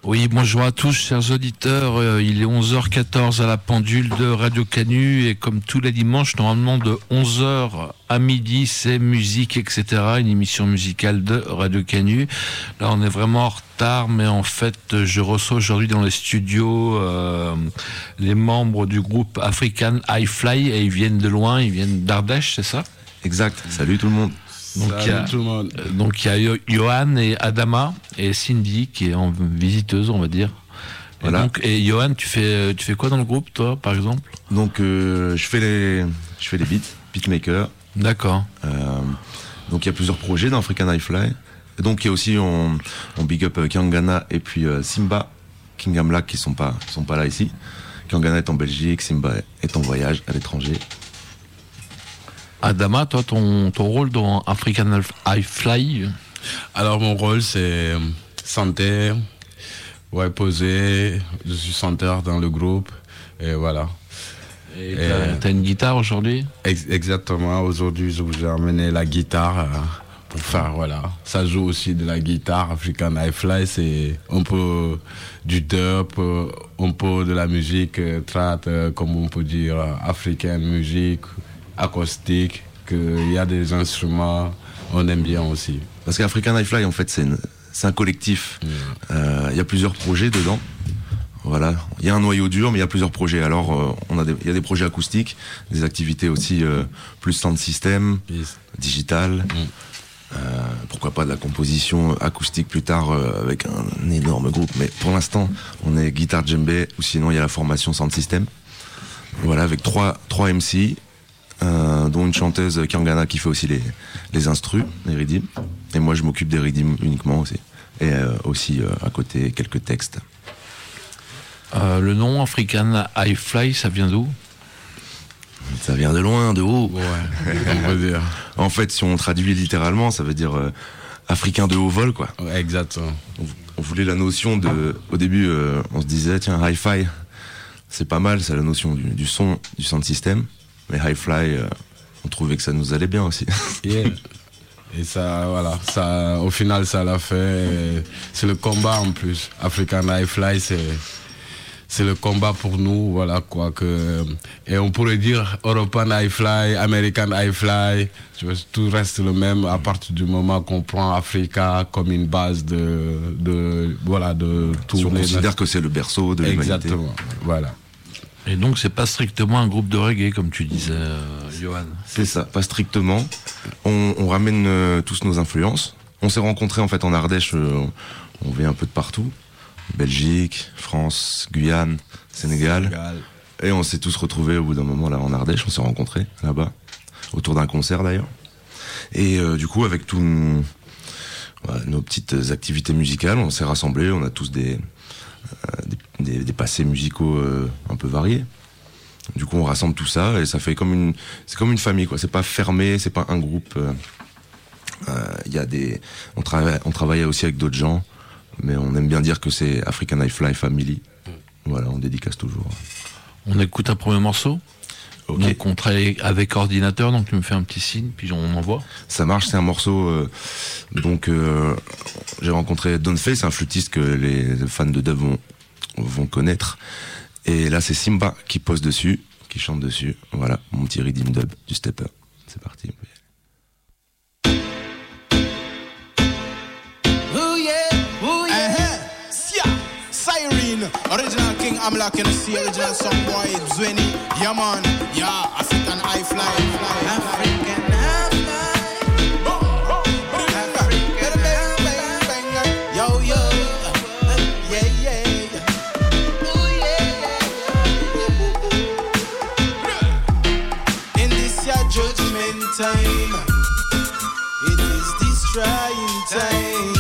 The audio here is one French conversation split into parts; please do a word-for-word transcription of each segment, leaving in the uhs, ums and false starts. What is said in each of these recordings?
Oui, bonjour à tous, chers auditeurs. Euh, il est onze heures quatorze à la pendule de Radio Canu et comme tous les dimanches, normalement de onze heures à midi, c'est musique, et cetera. Une émission musicale de Radio Canu. Là, on est vraiment en retard, mais en fait, je reçois aujourd'hui dans les studios euh, les membres du groupe African High Fly et ils viennent de loin, ils viennent d'Ardèche, c'est ça ? Exact. Salut tout le monde. Donc il y a, tout le monde. Donc il y a Johan et Adama et Cindy qui est en visiteuse, on va dire. Voilà. Et, donc, et Johan, tu fais tu fais quoi dans le groupe, toi, par exemple ? Donc euh, je fais les je fais les beats, beatmaker. D'accord. Euh, donc il y a plusieurs projets dans African High Fly. Et donc il y a aussi on, on big up Kangana et puis euh, Simba, King Amlak qui sont pas qui sont pas là ici. Kangana est en Belgique, Simba est en voyage à l'étranger. Adama, toi, ton, ton rôle dans African High Fly ? Alors, mon rôle, c'est chanter, ouais, poser. Je suis chanteur dans le groupe, et voilà. Et, et t'as, t'as une guitare aujourd'hui ? ex- Exactement. Aujourd'hui, je vous ai amené la guitare euh, pour faire, voilà. Ça joue aussi de la guitare. African High Fly, c'est un peu du dub, un peu de la musique euh, trad, euh, comme on peut dire, euh, africaine musique. Acoustique, qu'il y a des instruments, on aime bien aussi. Parce qu'African High Fly, en fait, c'est, une, c'est un collectif. Il mmh. euh, y a plusieurs projets dedans. Voilà. Il y a un noyau dur, mais il y a plusieurs projets. Alors, euh, on a des, il y a des projets acoustiques, des activités aussi euh, plus sound system, yes. digital. Mmh. Euh, pourquoi pas de la composition acoustique plus tard euh, avec un énorme groupe. Mais pour l'instant, on est guitare djembé, ou sinon il y a la formation sound system. Voilà, avec trois, trois M C. Euh, dont une chanteuse Kangana qui fait aussi les, les instrus, les rythmes. Et moi je m'occupe des rythmes uniquement aussi. Et euh, aussi euh, à côté quelques textes. Euh, le nom African High Fly, ça vient d'où ? Ça vient de loin, de haut. Ouais, on peut dire. En fait, si on traduit littéralement, ça veut dire euh, africain de haut vol, quoi. Ouais, exactement. On, on voulait la notion de. Au début, euh, on se disait, tiens, hi-fi, c'est pas mal, c'est la notion du, du son, du sound system. Mais High Fly, euh, on trouvait que ça nous allait bien aussi. Yeah. Et ça, voilà, ça, au final, ça l'a fait. C'est le combat en plus. African High Fly, c'est, c'est le combat pour nous, voilà quoi. Que, et on pourrait dire European High Fly, American High Fly, tu vois, tout reste le même à partir du moment qu'on prend Africa comme une base de, de voilà, de tourner. On considère notre... que c'est le berceau de l'humanité. Exactement, voilà. Et donc c'est pas strictement un groupe de reggae comme tu disais, euh, Johan. C'est ça, pas strictement. On, on ramène euh, tous nos influences. On s'est rencontrés en fait en Ardèche, euh, on vient un peu de partout. Belgique, France, Guyane, Sénégal. Sénégal. Et on s'est tous retrouvés au bout d'un moment là en Ardèche, on s'est rencontrés là-bas, autour d'un concert d'ailleurs. Et euh, du coup avec tous nos, voilà, nos petites activités musicales, on s'est rassemblés, on a tous des... Euh, des, des, des passés musicaux euh, un peu variés. Du coup, on rassemble tout ça et ça fait comme une, c'est comme une famille, quoi. C'est pas fermé, c'est pas un groupe. Il euh, euh, y a des, on travaille, on travaille aussi avec d'autres gens, mais on aime bien dire que c'est African High Fly Family. Voilà, on dédicace toujours. On écoute un premier morceau. Okay. Donc on travaille avec ordinateur, donc tu me fais un petit signe, puis on envoie. Ça marche, c'est un morceau. Euh, donc euh, j'ai rencontré Don Face, un flûtiste que les fans de dub vont, vont connaître. Et là c'est Simba qui pose dessus, qui chante dessus. Voilà, mon petit rhythm dub du stepper. C'est parti. Original King Amlak in the sea, original song boy Zweni, yeah man, yeah, African High Fly, fly, African High Fly, boom, boom, African High Fly, yo yo, yeah yeah, ooh yeah. In this year judgment time, it is this trying time.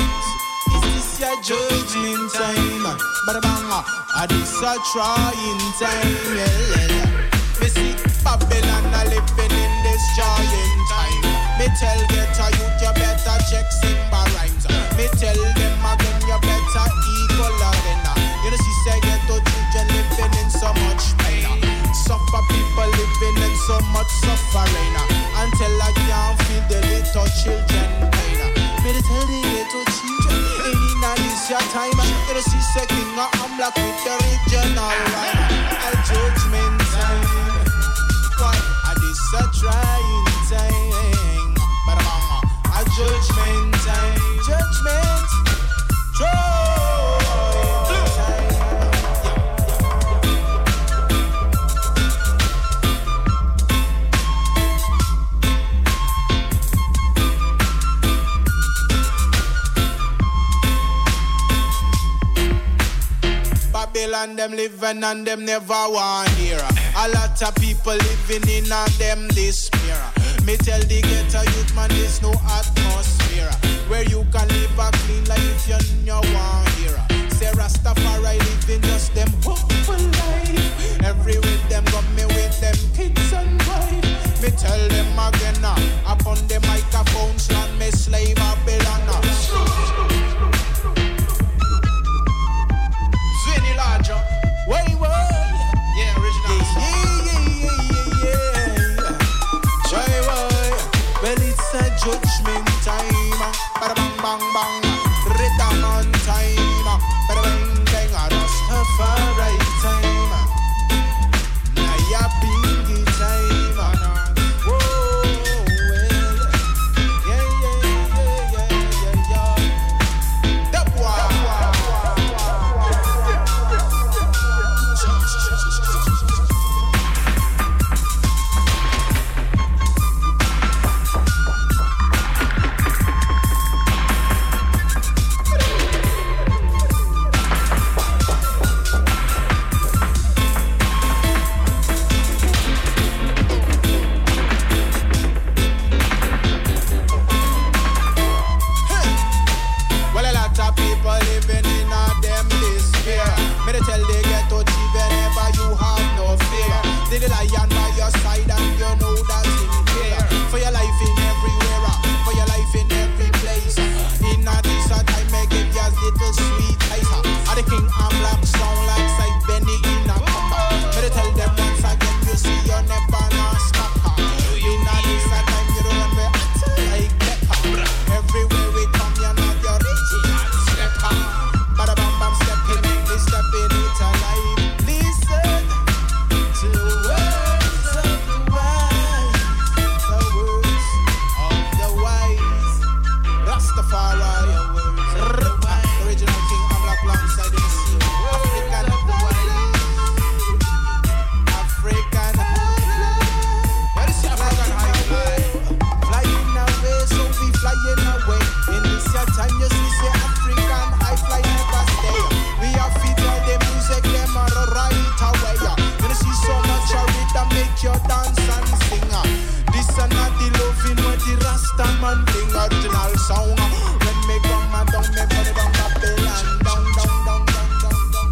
Judgment time, but bang, a this a trying time, yeah, yeah. Me see Babylon a living in this trying time. Me tell get a youth you better check Simba rhymes. Me tell them again you better equal arena. You know see say get to children living in so much pain. Suffer people living in so much suffering. Until I can't feel the little children pain. Me tell the little children. This your time, you know, see say king of I'm black with the original rhyme. A judgment time. Why? I this a trying time. But I'm a judgment time. Judgment. Trying time. Babylon them living and them never want hear. A lot of people living in a them despair. Me tell the ghetto youth man there's no atmosphere where you can live a clean life you know want hear. Say Rastafari living just them hopeful life. Every with them got me with them kids and wife. Me tell them again uh, upon the microphone slang me slave Babylon. Way, way, yeah, original. Yeah, yeah, yeah, yeah, yeah. Try way. Well, it's a judgment time. Bada bang, bang, bang. Rhythm on time. Bada bang, bang. A Rastafari time. Naya Bingy time. Whoa, well. Yeah, yeah, yeah, yeah, yeah, yeah. That one. The lion by your side and you know that in care. For your life in everywhere, for your life in every place. In a this a time I give you a little sweet taste. Are the king and black sound like side Benny in a combat. Better tell them once again you see you never not stop. In a this a time you don't remember like pepper. Everywhere we come you know you're original stepper. Bada bam bam stepping in, they stepping it alive. Listen to the words of the wise, the words of the wise. Rastafari, original king, I'm like alongside in the sea. African, African, where is African high fly? Flying away, so we flying away. In this your time, you see, say African high fly never stay. We are feed all the music, them are right away. You see so much of it that make you dance and sing. This and not the loving when the Rasta man bring original sound. When me come and down, me put it on Babylon. Down, down, down, down, down, down.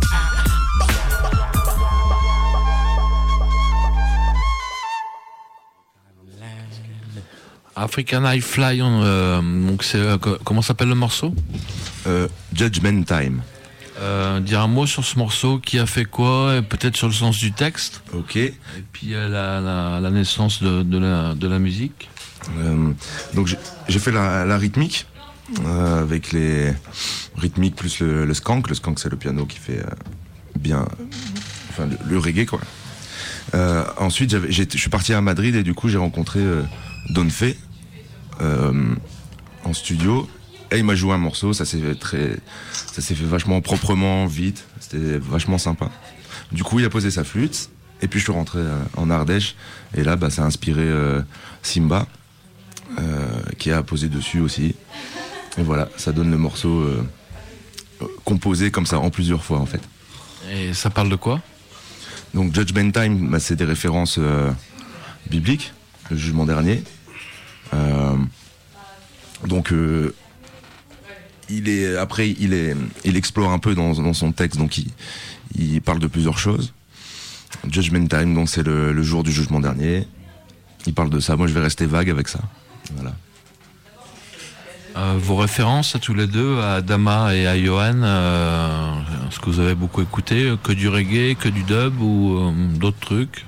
African High Fly, on, euh, donc c'est, euh, comment s'appelle le morceau? euh, Judgment Time. Euh, dire un mot sur ce morceau, qui a fait quoi, et peut-être sur le sens du texte. Ok. Et puis euh, la, la, la naissance de, de, la, de la musique. Euh, donc j'ai, j'ai fait la, la rythmique euh, avec les rythmiques plus le, le skank. Le skank c'est le piano qui fait euh, bien, enfin le, le reggae quoi. Euh, ensuite j'avais, j'ai, je suis parti à Madrid et du coup j'ai rencontré euh, Don Fe euh, en studio. Et il m'a joué un morceau, ça s'est fait très, ça s'est fait vachement proprement, vite, c'était vachement sympa. Du coup, il a posé sa flûte, et puis je suis rentré euh, en Ardèche, et là, bah, ça a inspiré euh, Simba, euh, qui a posé dessus aussi. Et voilà, ça donne le morceau euh, composé comme ça, en plusieurs fois en fait. Et ça parle de quoi? Donc Judgment Time, bah, c'est des références euh, bibliques, le jugement dernier. Euh, donc euh, il est après il est il explore un peu dans, dans son texte, donc il, il parle de plusieurs choses. Judgment Time, donc c'est le, le jour du jugement dernier. Il parle de ça. Moi, je vais rester vague avec ça. Voilà. Euh, vos références à tous les deux, à Adama et à Johan, euh, est-ce que vous avez beaucoup écouté? Que du reggae, que du dub ou euh, d'autres trucs?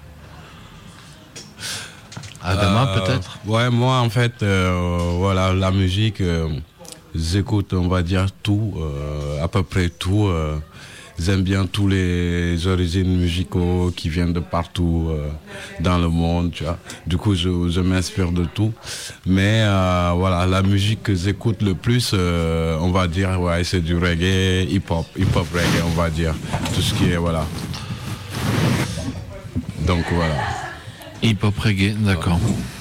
Adama, euh, peut-être? Ouais, moi en fait, euh, voilà, la musique, euh, j'écoute, on va dire, tout, euh, à peu près tout. Euh, j'aime bien tous les origines musicaux qui viennent de partout euh, dans le monde, tu vois. Du coup, je, je m'inspire de tout. Mais euh, voilà, la musique que j'écoute le plus, euh, on va dire, ouais, c'est du reggae, hip-hop, hip-hop reggae, on va dire. Tout ce qui est, voilà. Donc, voilà. Hip-hop reggae, d'accord.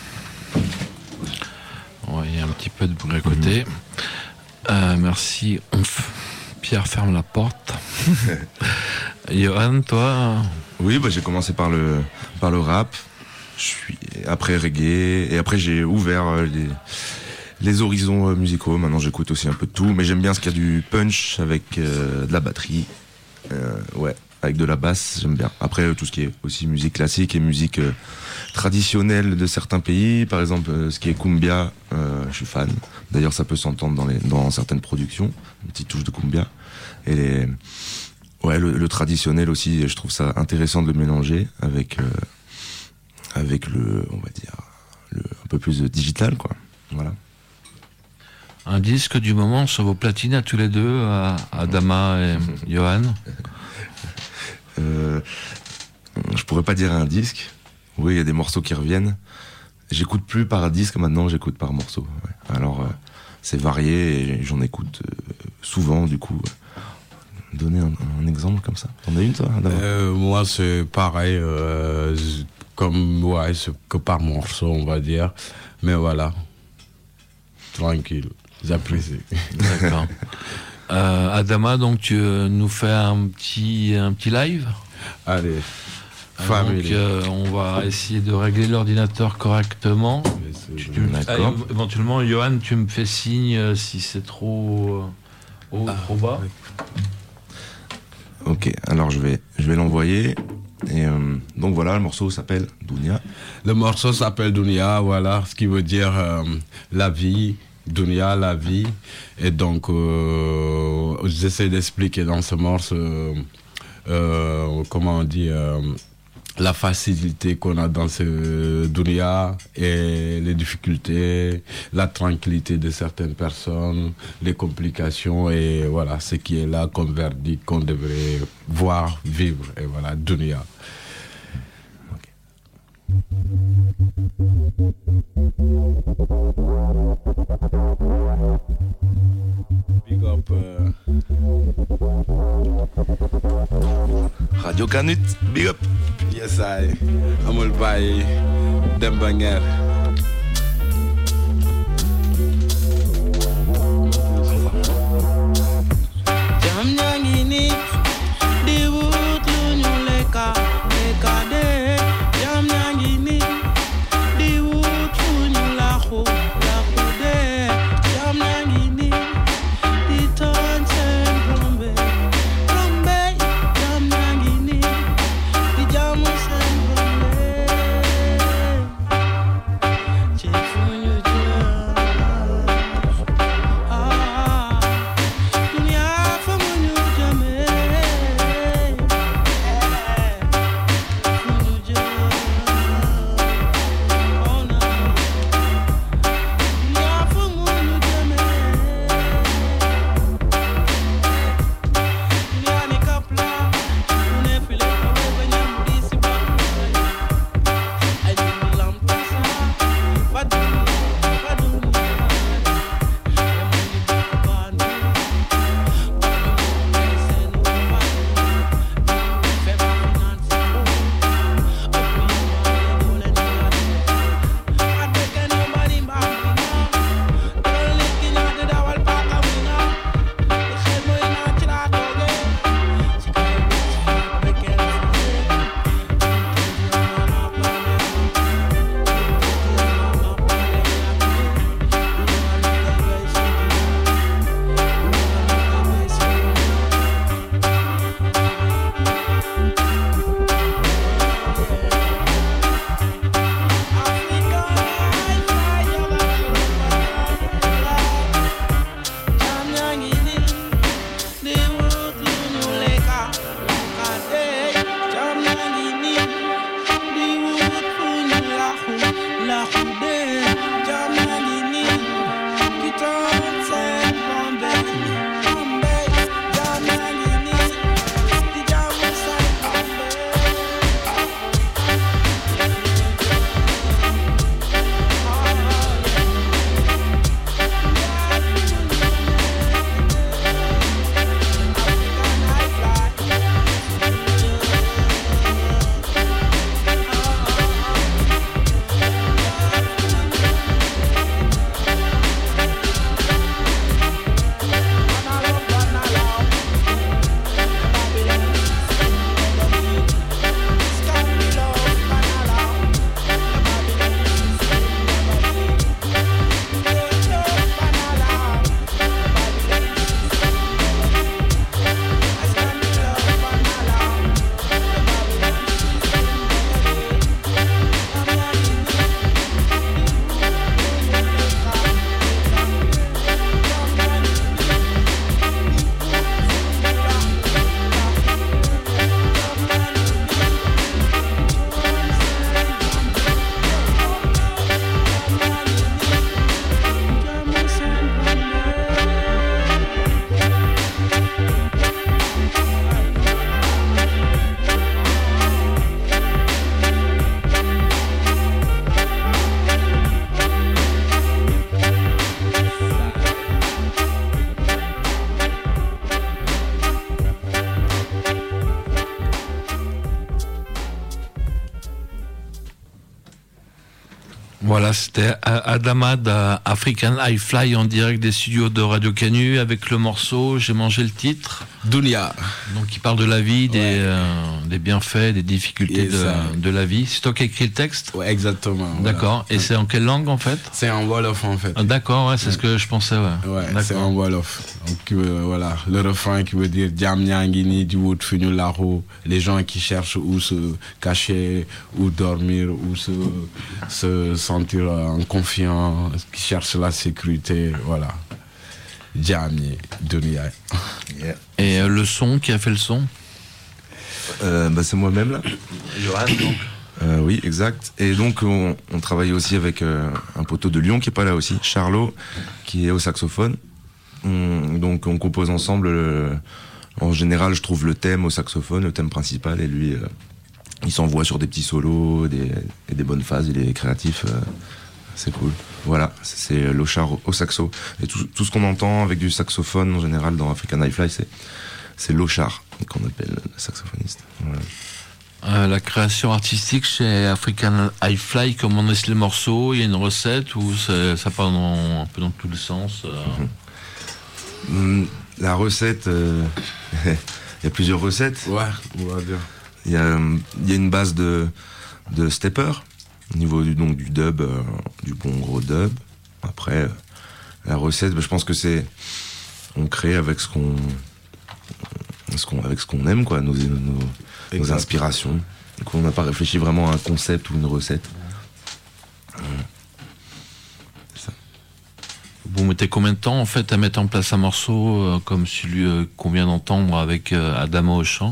Ouais, il y a un petit peu de bruit à côté. Euh, merci. On f... Pierre ferme la porte. Johan, toi? Oui, bah, j'ai commencé par le, par le rap. Je suis après reggae. Et après, j'ai ouvert les, les horizons musicaux. Maintenant, j'écoute aussi un peu de tout. Mais j'aime bien ce qu'il y a du punch avec euh, de la batterie. Euh, ouais, avec de la basse, j'aime bien. Après, tout ce qui est aussi musique classique et musique euh, traditionnelle de certains pays. Par exemple, euh, ce qui est cumbia, euh, je suis fan. D'ailleurs, ça peut s'entendre dans, les, dans certaines productions. Une petite touche de cumbia. Et les, ouais, le, le traditionnel aussi, je trouve ça intéressant de le mélanger avec, euh, avec le, on va dire, le, un peu plus digital, quoi. Voilà. Un disque du moment sur vos platines à tous les deux, à Adama et Johan? euh, Je pourrais pas dire un disque. Oui, il y a des morceaux qui reviennent. J'écoute plus par disque maintenant, j'écoute par morceau. Ouais. Alors, euh, c'est varié et j'en écoute euh, souvent, du coup. Donner un, un exemple comme ça. T'en as une, toi, Adama? euh, Moi, c'est pareil. Euh, comme, ouais, c'est que par morceau, on va dire. Mais voilà. Tranquille. J'apprécie. D'accord. Euh, Adama, donc tu euh, nous fais un petit, un petit live. Allez, famille. Donc euh, on va essayer de régler l'ordinateur correctement. Tu, tu, D'accord. ah, éventuellement, Johan, tu me fais signe euh, si c'est trop euh, haut, ah, trop bas. Ok, alors je vais, je vais l'envoyer. Et euh, donc voilà, le morceau s'appelle Dunia. Le morceau s'appelle Dunia, voilà, ce qui veut dire euh, la vie. Dunia, la vie. Et donc, euh, j'essaie d'expliquer dans ce morceau, euh, euh, comment on dit, euh, la facilité qu'on a dans ce Dunia et les difficultés, la tranquillité de certaines personnes, les complications et voilà, ce qui est là comme verdict qu'on devrait voir, vivre. Et voilà, Dunia. Big up euh... Radio Canut, big up. Yes I Amul Baye Demba Nguer. Jam nyangini di wut lu ñu leka leka de jam nyangini di wut lu ñu laxu laxu de jam nyangini di ton sen rombe rombe jam nyangini di jamu sen rombe Voilà, c'était Adama d'African High Fly en direct des studios de Radio Canu avec le morceau J'ai mangé le titre. Dunia. Donc il parle de la vie, des, Ouais. euh, des bienfaits, des difficultés de, de la vie. C'est toi qui as écrit le texte ? Ouais, exactement. Voilà. D'accord. Et c'est en quelle langue en fait ? C'est en Wolof en fait. Ah, d'accord, ouais, c'est Ouais. ce que je pensais. Ouais, Ouais, d'accord. c'est en Wolof. Donc euh, voilà, le refrain qui veut dire Diam Nyangini, du Wood Finu Laro, les gens qui cherchent où se cacher, où dormir, où se, se sentir en confiance, qui cherchent la sécurité, voilà. Diamni, Dunia. Yeah. Et euh, le son, qui a fait le son ? Euh, bah, c'est moi-même là. Johan, donc. Euh, oui, exact. Et donc on, on travaille aussi avec euh, un poteau de Lyon qui est pas là aussi, Charlot, qui est au saxophone. On- donc on compose ensemble. Le- en général, je trouve le thème au saxophone, le thème principal, et lui, euh, il s'envoie sur des petits solos des, et des bonnes phases. Il est créatif, euh, c'est cool. Voilà, c'est Lochar au, au saxo. Et tout, tout ce qu'on entend avec du saxophone en général dans African High Fly, c'est c'est Lochar qu'on appelle le saxophoniste. Voilà. Euh, la création artistique chez African High Fly, comment on laisse les morceaux ? Il y a une recette ou c'est- ça part dans, un peu dans tous les sens euh... Hum, La recette, euh, il y a plusieurs recettes. Ouais, on va dire. Il y a, euh, il y a une base de, de stepper, au niveau du, donc, du dub, euh, du bon gros dub. Après, euh, la recette, bah, je pense que c'est. On crée avec ce qu'on. Ce qu'on avec ce qu'on aime, quoi, nos, nos, nos Exact. inspirations. Donc on n'a pas réfléchi vraiment à un concept ou une recette. Vous mettez combien de temps en fait à mettre en place un morceau euh, comme celui euh, qu'on vient d'entendre avec euh, Adama au chant ?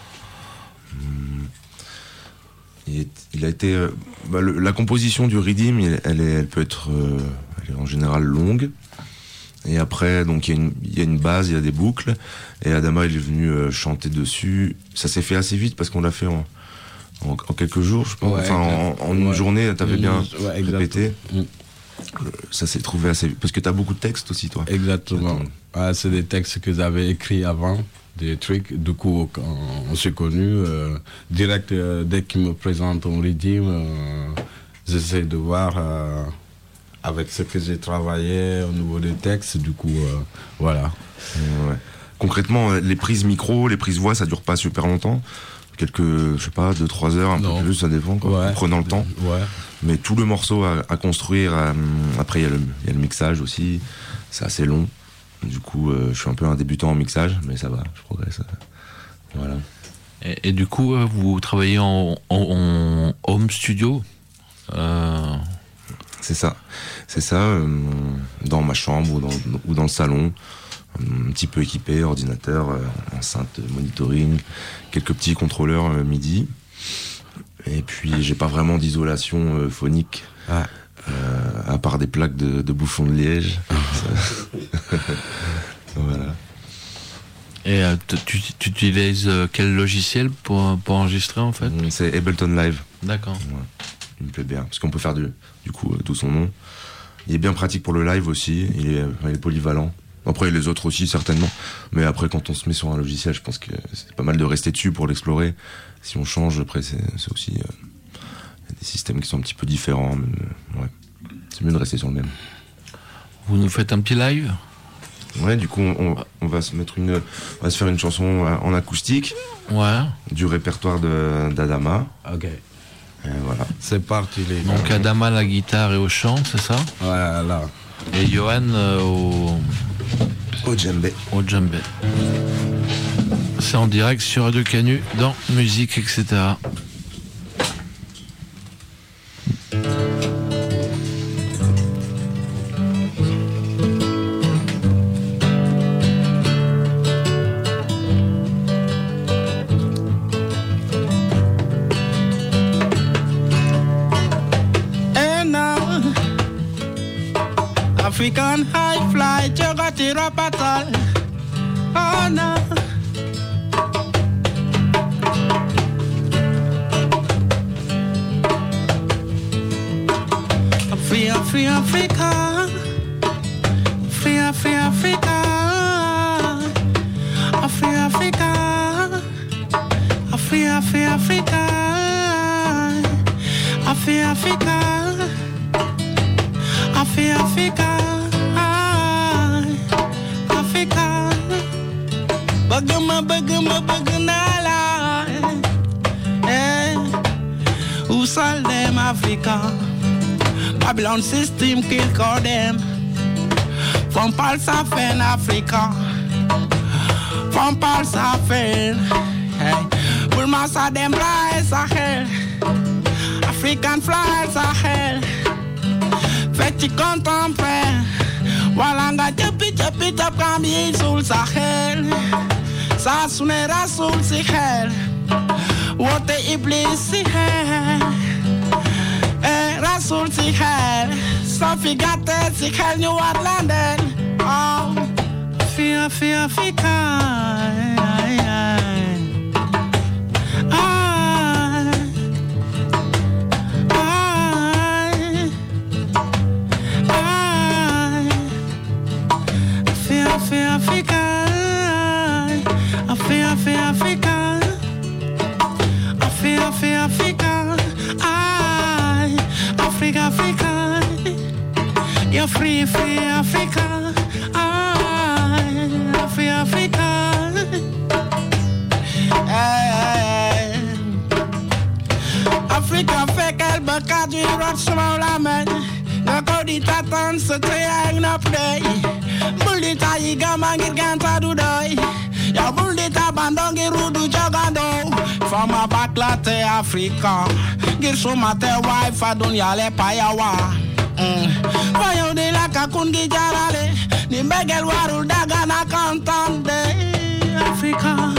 Il, est- il a été. euh, bah, le- la composition du rythme, il- elle, est, elle peut être euh, elle est en général longue. Et après, donc il y, a une- il y a une base, il y a des boucles. Et Adama, il est venu euh, chanter dessus. Ça s'est fait assez vite parce qu'on l'a fait en, en, en quelques jours, je pense. Ouais, enfin, en, en une ouais. journée, t'avais bien Ouais, répété. Mm. Euh, Ça s'est trouvé assez vite. Parce que t'as beaucoup de textes aussi, toi. Exactement. Attends. Ah, c'est des textes que j'avais écrits avant, des trucs. Du coup, quand on s'est connus, euh, direct, euh, dès qu'il me présente un rythme, euh, j'essaie de voir euh, avec ce que j'ai travaillé au niveau des textes. Du coup, euh, voilà. Ouais. Concrètement, euh, les prises micro, les prises voix, ça dure pas super longtemps. Quelques, je sais pas, deux trois heures, un Non. peu plus, ça dépend, quoi. Ouais. En prenant le temps. Ouais. Mais tout le morceau à, à construire, euh, après il y, a le- il y a le mixage aussi, c'est assez long. Du coup, euh, je suis un peu un débutant en mixage, mais ça va, je progresse. Voilà. Et, et du coup, euh, vous travaillez en, en- en home studio euh, C'est ça, c'est ça, euh, dans ma chambre ou dans, ou dans le salon, un petit peu équipé, ordinateur, euh, enceinte monitoring, quelques petits contrôleurs euh, MIDI. Et puis j'ai pas vraiment d'isolation euh, phonique, Ah. euh, à part des plaques de, de bouchons de liège. Ça- voilà. et euh, t- tu, tu utilises euh, quel logiciel pour, pour enregistrer en fait ? C'est Ableton Live. D'accord. Il me plaît bien, parce qu'on peut faire du, du coup euh, tout son nom. Il est bien pratique pour le live aussi, il est, il est polyvalent. Après les autres aussi certainement, mais après quand on se met sur un logiciel, je pense que c'est pas mal de rester dessus pour l'explorer. Si on change, après c'est, c'est aussi euh, il y a des systèmes qui sont un petit peu différents, mais euh, ouais, c'est mieux de rester sur le même. Vous nous faites un petit live ? Ouais, du coup on, on va se mettre une, on va se faire une chanson en acoustique Ouais. du répertoire de, d'Adama. Ok. Et voilà. C'est parti, les gars. Donc Adama à la guitare et au chant, c'est ça ? Voilà. Et Johan euh, au, Au djembé. au djembé. C'est en direct sur Radio Canu, dans musique, et cetera. And now, African high fly, Jogati Rapatal. Oh no. Free, free Africa. Free, free Africa. Free Africa. Free, free Africa. Free Africa. Bagama, bagama, baganala. Eh, who sold them Africa? Babylon system kill call them. From Palsafen, Africa. From Palsafen. Hey, Bulmasa them flies are hell. African flies are hell. Fetty contemplate. Walanga chapi chapi tap kambi sul Sahel. Sa sune rasul si hell. Wote iblis si hell. Eh, rasul si hell. Sophie gate si hell New Orleans. Oh, fear, fear, Africa. Africa, Africa, Africa, Africa, Africa, I, Africa, Africa, you're free, free Africa, I, free Africa, hey, Africa fait qu'elle beca du rock sur la main, le code t'attend ce triangle up day. Buldita yiga mangir ganta dudoi. Ya buldita bandongi rudu jogando. From a baklate Africa. Gir sumate wife adunya le payawa. Vayo de la kakungi jarale. Ni begel warul daga na kantande. Africa.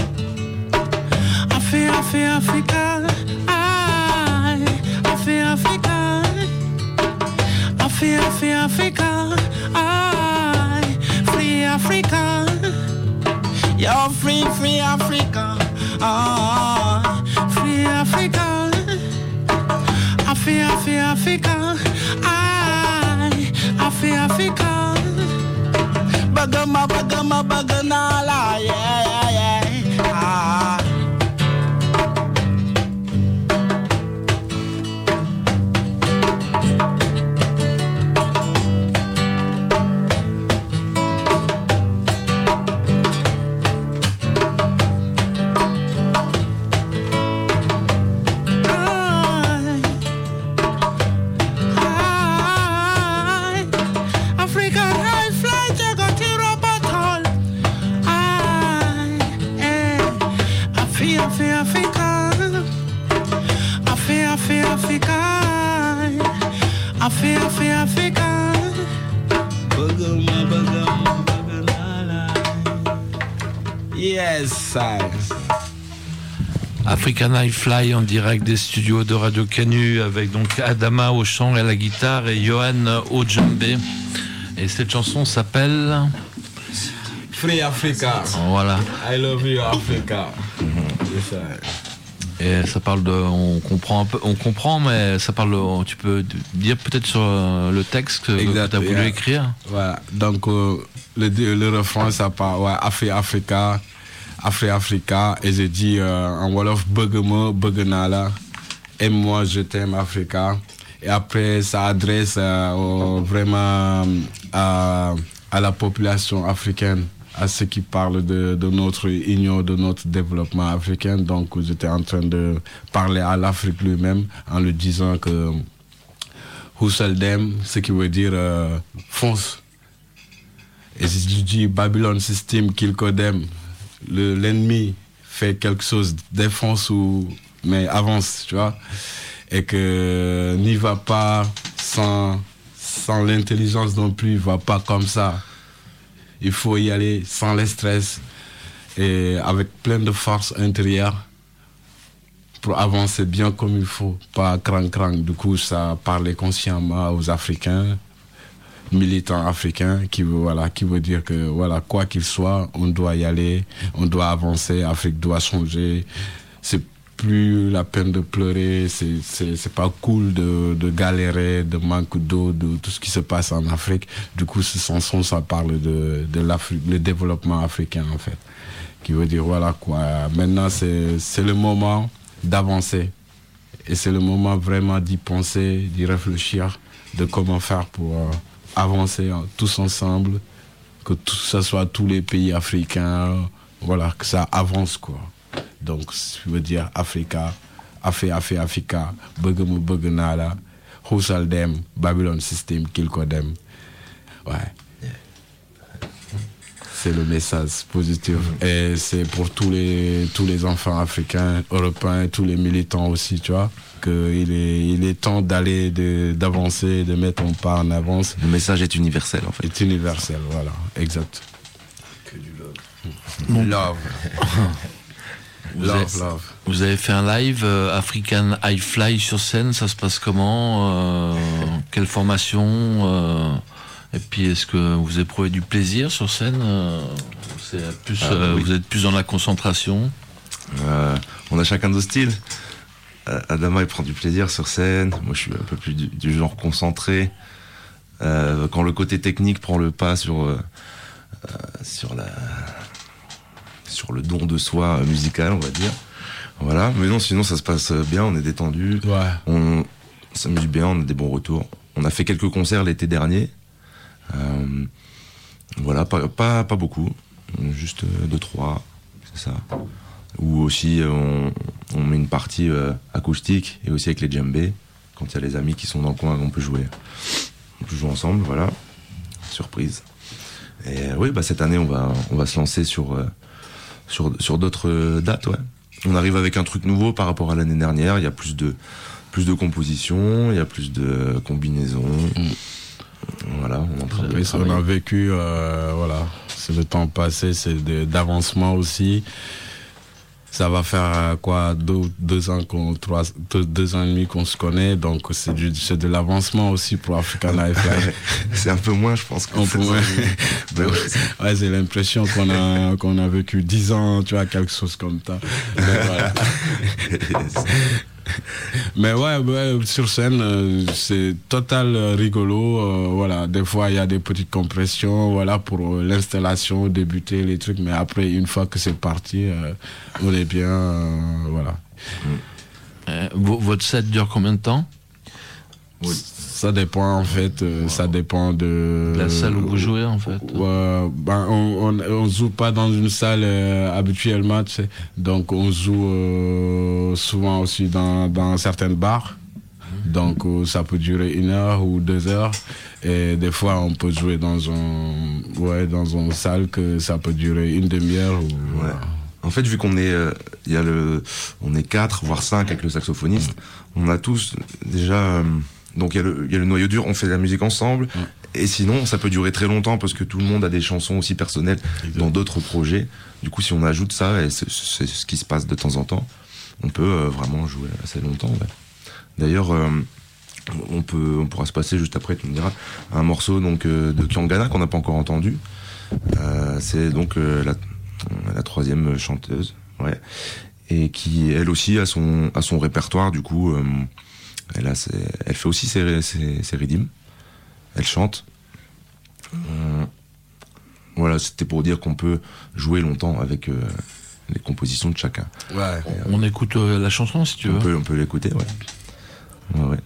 Afi afi Africa. Ay, afi Africa. Afi afi Africa. Ay, free Africa. You're free, free Africa. Ah, free Africa. Afi afi Africa. Ay, afi Africa. Bagama bagama baganala. Yeah yeah yeah. Ah. Yes, African High Fly en direct des studios de Radio Canu avec donc Adama au chant et à la guitare et Johan au djembé. Et cette chanson s'appelle Free Africa. Voilà. I love you Africa. Yes, et ça parle de, on comprend un peu, on comprend, mais ça parle. Tu peux dire peut-être sur le texte que tu as voulu yeah. écrire. Voilà. Donc euh, le, le refrain ça parle ouais, Afri Africa, Afri Africa, et j'ai dit euh, en wolof Bugema, Bugenala, aime-moi, je t'aime Africa. Et après ça adresse euh, vraiment à, à la population africaine, à ceux qui parlent de, de notre union, de notre développement africain. Donc j'étais en train de parler à l'Afrique lui-même en lui disant que who sell them, ce qui veut dire euh, fonce. Et si je dis Babylon system kill them, le, l'ennemi fait quelque chose, défonce ou mais avance, tu vois. Et que n'y va pas sans, sans l'intelligence non plus, va pas comme ça. Il faut y aller sans le stress et avec plein de force intérieure pour avancer bien comme il faut, pas cran-cran. Du coup, ça parlait consciemment aux Africains, militants africains, qui veut, voilà, qui veut dire que voilà, quoi qu'il soit, on doit y aller, on doit avancer, l'Afrique doit changer. C'est plus la peine de pleurer, c'est, c'est, c'est pas cool de, de galérer, de manque d'eau, de tout ce qui se passe en Afrique. Du coup, ce chanson, ça parle de, de l'Afrique, le développement africain, en fait. Qui veut dire, voilà quoi, maintenant, c'est, c'est le moment d'avancer. Et c'est le moment vraiment d'y penser, d'y réfléchir, de comment faire pour euh, avancer hein, tous ensemble, que tout ça soit tous les pays africains, voilà, que ça avance, quoi. Donc, je veux dire, Africa, Afé, Afé, Africa, Bugemu, Bugunala, Husal Dem, Babylon System, Kilkodem. Ouais. C'est le message positif. Et c'est pour tous les, tous les enfants africains, européens, tous les militants aussi, tu vois, qu'il est, il est temps d'aller, de, d'avancer, de mettre un pas en avance. Le message est universel, en fait. Est universel, voilà, exact. Que du love. Donc, love. Vous love, avez, love. Vous avez fait un live euh, African High Fly sur scène, ça se passe comment euh, Quelle formation euh, Et puis est-ce que vous éprouvez du plaisir sur scène euh, c'est plus, ah, euh, oui. Vous êtes plus dans la concentration euh, On a chacun nos styles. Adama il prend du plaisir sur scène, moi je suis un peu plus du, du genre concentré. Euh, quand le côté technique prend le pas sur, euh, sur la... sur le don de soi musical, on va dire. Voilà, mais non, sinon ça se passe bien, on est détendu, Ouais. on s'amuse bien, on a des bons retours. On a fait quelques concerts l'été dernier. Euh, voilà, pas, pas, pas beaucoup, juste deux, trois, c'est ça. Ou aussi on, on met une partie euh, acoustique et aussi avec les djembés, quand il y a les amis qui sont dans le coin, on peut jouer. On peut jouer ensemble, voilà. Surprise. Et euh, oui, bah, cette année on va, on va se lancer sur... Euh, Sur, sur d'autres dates, ouais. On arrive avec un truc nouveau par rapport à l'année dernière. Il y a plus de, plus de compositions, il y a plus de combinaisons. Mm. Voilà, on est en train de Oui, on a vécu, euh, voilà, c'est le temps passé, c'est de, d'avancement aussi. Ça va faire quoi, deux, deux ans qu'on, trois, deux, deux ans et demi qu'on se connaît, donc c'est du, c'est de l'avancement aussi pour African High Fly. C'est un peu moins, je pense. Un peu moins. Ben ouais, ouais, j'ai l'impression qu'on a, qu'on a vécu dix ans, tu vois, quelque chose comme ça. Mais, voilà. Mais ouais, ouais, sur scène, euh, c'est total euh, rigolo. Euh, voilà, des fois il y a des petites compressions, voilà, pour euh, l'installation, débuter les trucs. Mais après, une fois que c'est parti, euh, on est bien, euh, voilà. euh, Votre set dure combien de temps? Oui. Ça dépend en fait, euh, wow. ça dépend de la salle où vous jouez en fait. Euh, ben, on, on, on joue pas dans une salle euh, habituellement, tu sais. Donc on joue euh, souvent aussi dans, dans certaines bars. Mmh. Donc euh, ça peut durer une heure ou deux heures. Et des fois on peut jouer dans un ouais dans une salle que ça peut durer une demi-heure. Ou, ouais. Voilà. En fait, vu qu'on est, euh, y a le, on est quatre voire cinq avec le saxophoniste, mmh. on a tous déjà. Euh, Donc il y, a le, il y a le noyau dur, on fait de la musique ensemble, ouais. Et sinon ça peut durer très longtemps parce que tout le monde a des chansons aussi personnelles dans d'autres projets. Du coup si on ajoute ça, et c'est, c'est ce qui se passe de temps en temps, on peut euh, vraiment jouer assez longtemps. Ouais. D'ailleurs euh, on, peut, on pourra se passer juste après, tu me diras, un morceau donc, euh, de Kiangana qu'on n'a pas encore entendu. Euh, c'est donc euh, la, la troisième chanteuse, ouais, et qui elle aussi a son, a son répertoire du coup. Euh, Elle, a ses, elle fait aussi ses, ses, ses rythmes. Elle chante. Euh, voilà, c'était pour dire qu'on peut jouer longtemps avec euh, les compositions de chacun. Ouais. On, on écoute euh, la chanson si tu on veux. Peut, on peut l'écouter, ouais. Ouais, ouais.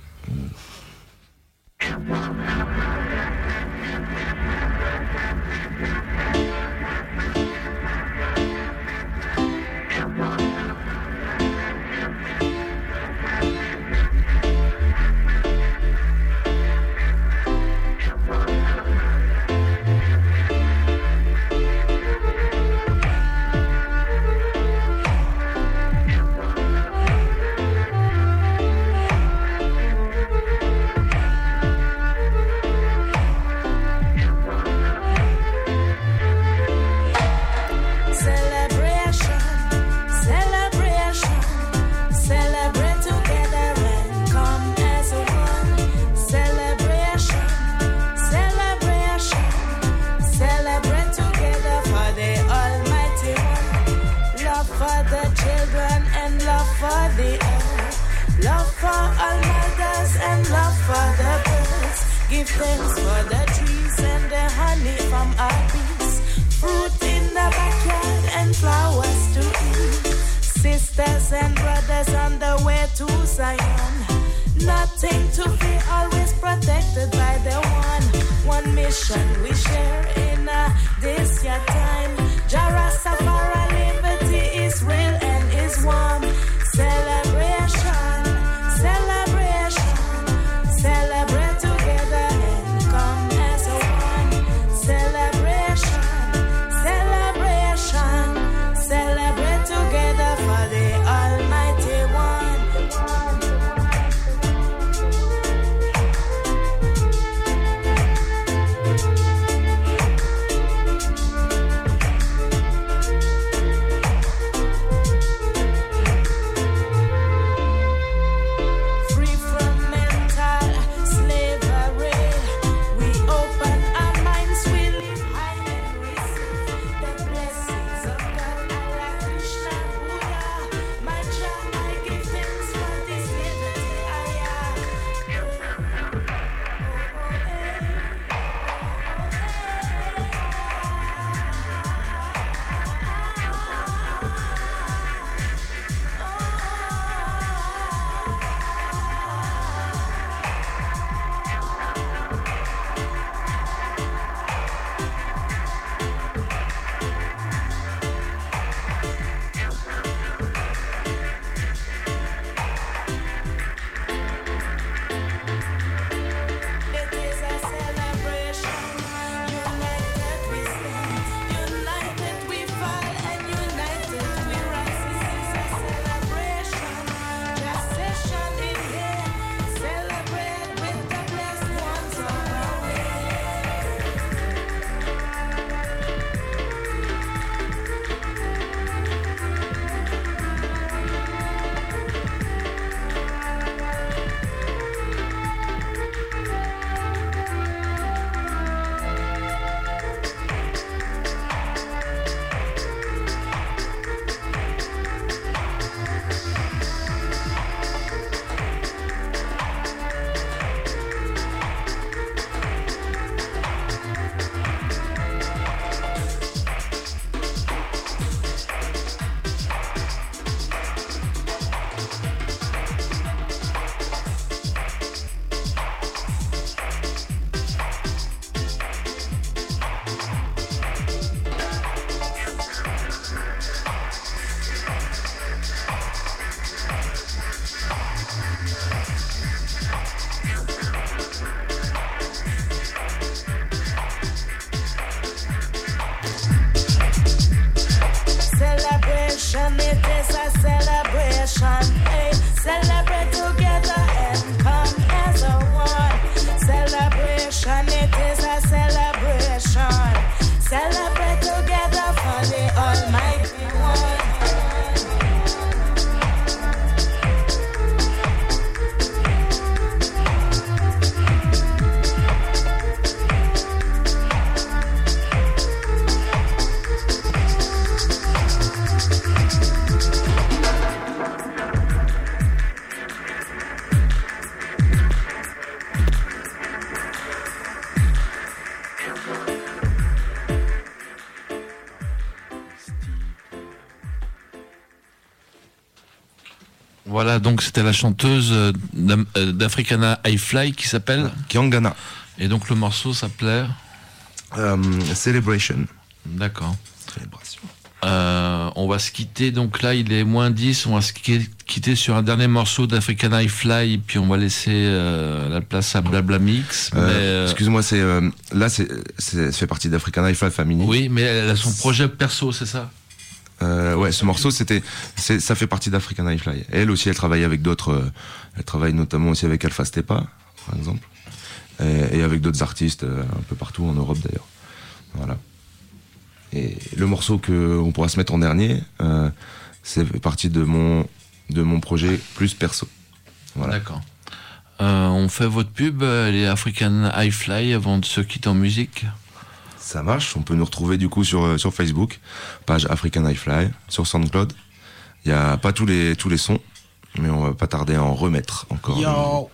Give thanks for the trees and the honey from our bees, fruit in the backyard and flowers to eat. Sisters and brothers on the way to Zion, nothing to fear, always protected by the one. One mission we share in uh, this year time. Jah Rastafari Voilà, donc c'était la chanteuse d'Africana Hi-Fly qui s'appelle Kiangana. Et donc le morceau s'appelait euh, Celebration. D'accord. Célébration. Euh, on va se quitter, donc là il est moins dix, on va se quitter sur un dernier morceau d'Africana Hi-Fly, puis on va laisser euh, la place à Blabla Mix. Euh, mais, euh, excuse-moi, c'est euh, là c'est, c'est, ça fait partie d'Africana Hi-Fly Family. Oui, mais elle a son projet perso, c'est ça? Euh, ouais, ce morceau, c'était, c'est, ça fait partie d'Africana Hi-Fly. Elle aussi, elle travaille avec d'autres. Euh, elle travaille notamment aussi avec Alpha Stepa, par exemple, et, et avec d'autres artistes euh, un peu partout en Europe d'ailleurs. Voilà. Et le morceau que on pourra se mettre en dernier, euh, c'est partie de mon de mon projet plus perso. Voilà. D'accord. Euh, on fait votre pub, les African Hi-Fly, avant de se quitter en musique. Ça marche, on peut nous retrouver du coup sur, sur Facebook, page African Hi-Fly, sur SoundCloud. Il n'y a pas tous les, tous les sons, mais on va pas tarder à en remettre encore. Yo.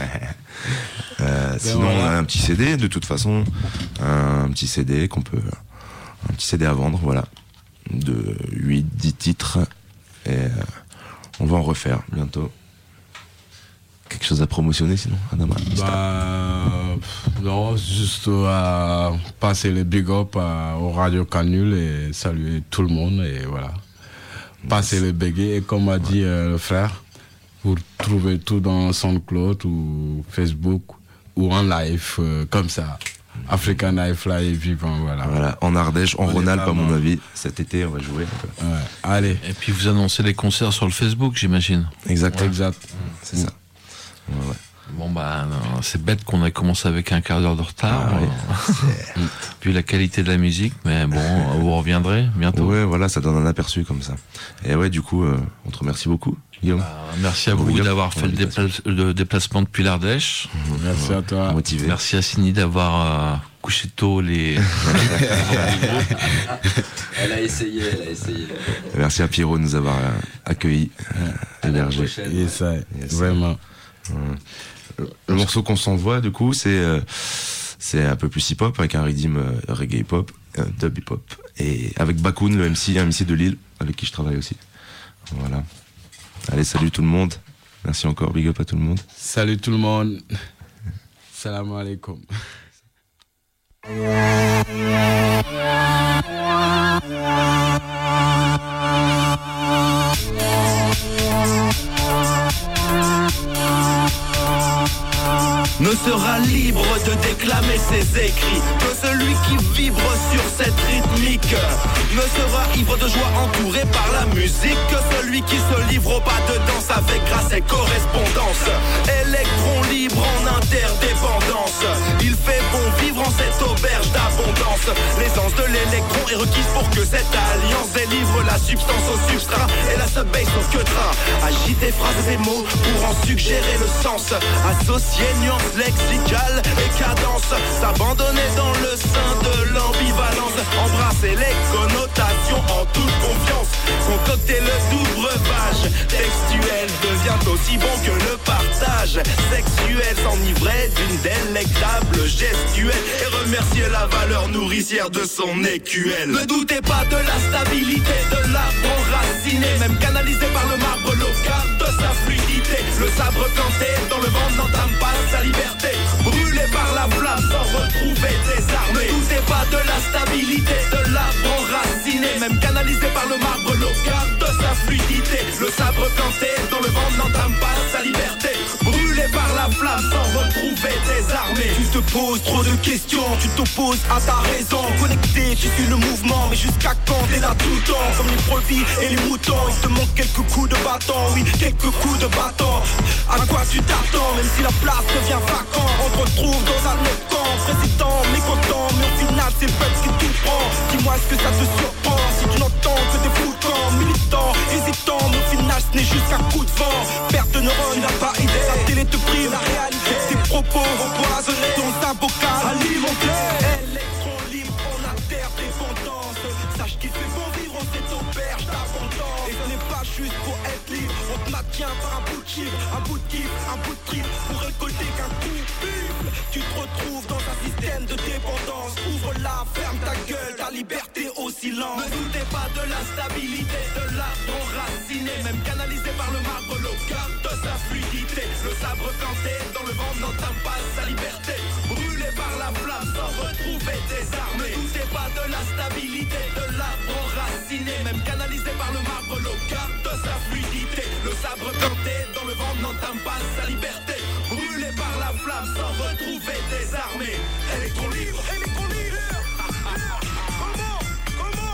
euh, sinon, voilà. On a un petit C D, de toute façon, un petit C D qu'on peut, un petit C D à vendre, voilà, de huit dix titres, et euh, on va en refaire bientôt. Quelque chose à promotionner sinon, Adama? Bah, non, juste à passer les big up à, au Radio Canul et saluer tout le monde et voilà. Passer les bégayes et comme a dit euh, le frère, vous trouvez tout dans SoundCloud ou Facebook ou en live euh, comme ça. African Hi-Fly est vivant, voilà. Voilà, en Ardèche, en Rhône-Alpes à mon avis, cet été on va jouer. Ouais, allez. Et puis vous annoncez les concerts sur le Facebook, j'imagine. Exact. Ouais. Exact. C'est ça. Ouais, ouais. Bon bah non, c'est bête qu'on ait commencé avec un quart d'heure de retard, ah, oui. Vu la qualité de la musique, mais bon, vous reviendrez bientôt. Ouais, voilà, ça donne un aperçu comme ça. Et ouais, du coup, euh, on te remercie beaucoup, Guillaume. Bah, merci à vous Guillaume, d'avoir fait le, dépla- le déplacement depuis l'Ardèche. Mmh, merci ouais. à toi. Motivé. Merci à Sini d'avoir euh, couché tôt les. Elle a essayé, elle a essayé. Merci à Pierrot de nous avoir euh, accueillis, euh, hébergés. Et ça, yes, vraiment. Le, le morceau qu'on s'envoie, du coup, c'est euh, c'est un peu plus hip-hop avec un rythme euh, reggae hip-hop, euh, dub hip-hop, et avec Bakoun, le M C, un M C de Lille, avec qui je travaille aussi. Voilà. Allez, salut tout le monde. Merci encore, big up à tout le monde. Salut tout le monde. Salam alaikum. Ne sera libre de déclamer ses écrits que celui qui vibre sur cette rythmique. Ne sera ivre de joie entouré par la musique que celui qui se livre au pas de danse avec grâce et correspondance. Électron libre en interdépendance, il fait bon vivre en cette auberge d'abondance. L'aisance de l'électron est requise pour que cette alliance délivre la substance au substrat et la subbase au queutrin. Agiter phrases et mots pour en suggérer le sens, associer nuances lexicale et cadence, s'abandonner dans le sein de l'ambivalence, embrasser les connotations en toute confiance, concocter le doux breuvage textuel devient aussi bon que le partage sexuel, s'enivrer d'une délectable gestuelle et remercier la valeur nourricière de son écuelle. Ne doutez pas de la stabilité de l'arbre enraciné, même canalisé par le marbre local de sa fluidité. Le sabre planté dans le vent n'entame pas sa liberté, brûlé par la flamme sans retrouver désarmé. Ne doutez pas de la stabilité de l'arbre enraciné, même canalisé par le marbre local de sa fluidité. Le sabre planté dans le vent n'entame pas sa liberté, brûlé par la flamme sans retrouver désarmé. Tu te poses trop de questions, tu t'opposes à ta raison. Connecté, tu suis le mouvement, mais jusqu'à quand t'es là tout le temps? Comme les brebis et les moutons, il te manque quelques coups de bâton, oui, quelques coups de bâton. À quoi tu t'attends, même si la place devient vacante? On te retrouve dans un autre camp, président mécontent, mais au final c'est le peuple qui tout prend. Dis-moi, est-ce que ça te surprend? si tu n'entends que des fous de camp, militants, hésitants, mais au final ce n'est juste qu'un coup de vent. Perte de neurones, tu n'as pas idée, la télé te prive, la réalité, tes propos empoisonnés, ton vocal alimenté. Électron libre, on a terre dépendance. Sache qu'il fait bon vivre en cette auberge d'abondance. Et ce n'est pas juste pour être libre, on te maintient par un bout de chiffre, un bout de kiff, un bout de trip, pour récolter qu'un coup de buffle. Tu te retrouves dans un système de dépendance. Ouvre-la, ferme ta gueule, ta liberté au silence. Ne doutez pas de la stabilité de l'arbre enraciné, même canalisé par le marbre local de sa fluidité. Le sabre planté dans le vent n'entame pas sa liberté. Brûlé par la flamme sans retrouver désarmé. Ne doutez pas de la stabilité de l'arbre enraciné, même canalisé par le marbre local de sa fluidité. Le sabre planté dans le vent n'entame pas sa liberté. Brûlé par la flamme sans retrouver désarmé. Électron libre, électron libre. Comment, comment?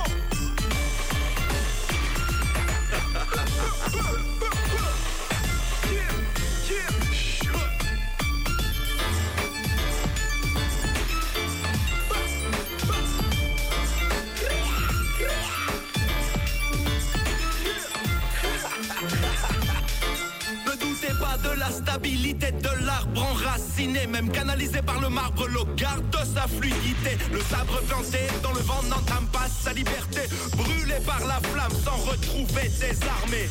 De la stabilité de l'arbre enraciné, même canalisé par le marbre, l'eau garde sa fluidité. Le sabre planté dans le vent n'entame pas sa liberté. Brûlé par la flamme sans retrouver désarmé.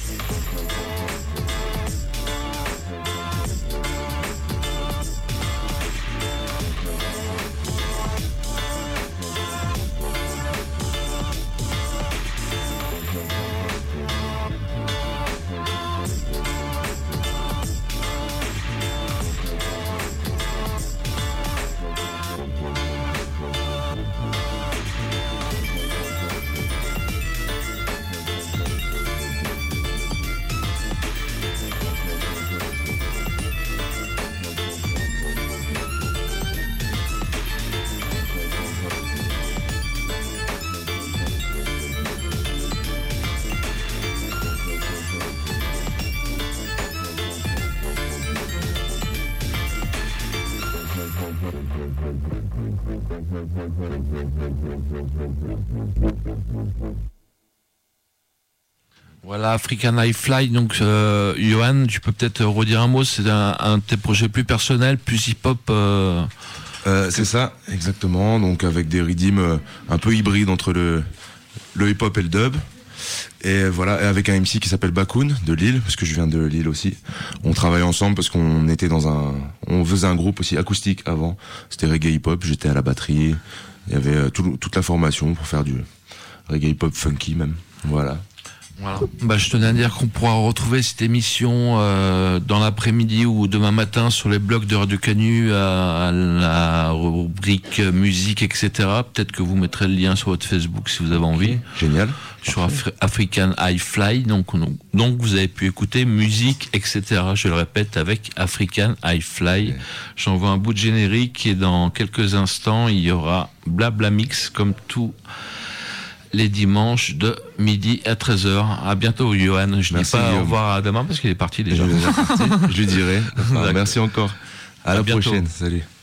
Voilà, African High Fly. Donc, euh, Johan, tu peux peut-être redire un mot. C'est un, un de tes projets plus personnels, plus hip-hop. Euh... Euh, c'est ça, exactement. Donc, avec des rythmes euh, un peu hybrides entre le, le hip-hop et le dub. Et voilà, et avec un M C qui s'appelle Bakoun de Lille, parce que je viens de Lille aussi. On travaille ensemble parce qu'on était dans un, on faisait un groupe aussi acoustique avant. C'était reggae hip-hop. J'étais à la batterie. Il y avait euh, tout, toute la formation pour faire du reggae hip-hop funky même. Voilà. Voilà. Bah, je tenais à dire qu'on pourra retrouver cette émission euh, dans l'après-midi ou demain matin sur les blogs de Radio Canu à, à la rubrique musique, et cetera. Peut-être que vous mettrez le lien sur votre Facebook si vous avez envie. Génial. Sur Afri- African High Fly. Donc, donc, donc vous avez pu écouter musique, et cetera. Je le répète, avec African High Fly. Okay. J'envoie un bout de générique et dans quelques instants, il y aura Blabla Mix comme tout les dimanches de midi à treize heures. À bientôt, Johan. Je ne dis pas Guillaume. Au revoir à demain parce qu'il est parti déjà. Je, je lui dirai. Enfin, merci encore. À, à la bientôt. Prochaine. Salut.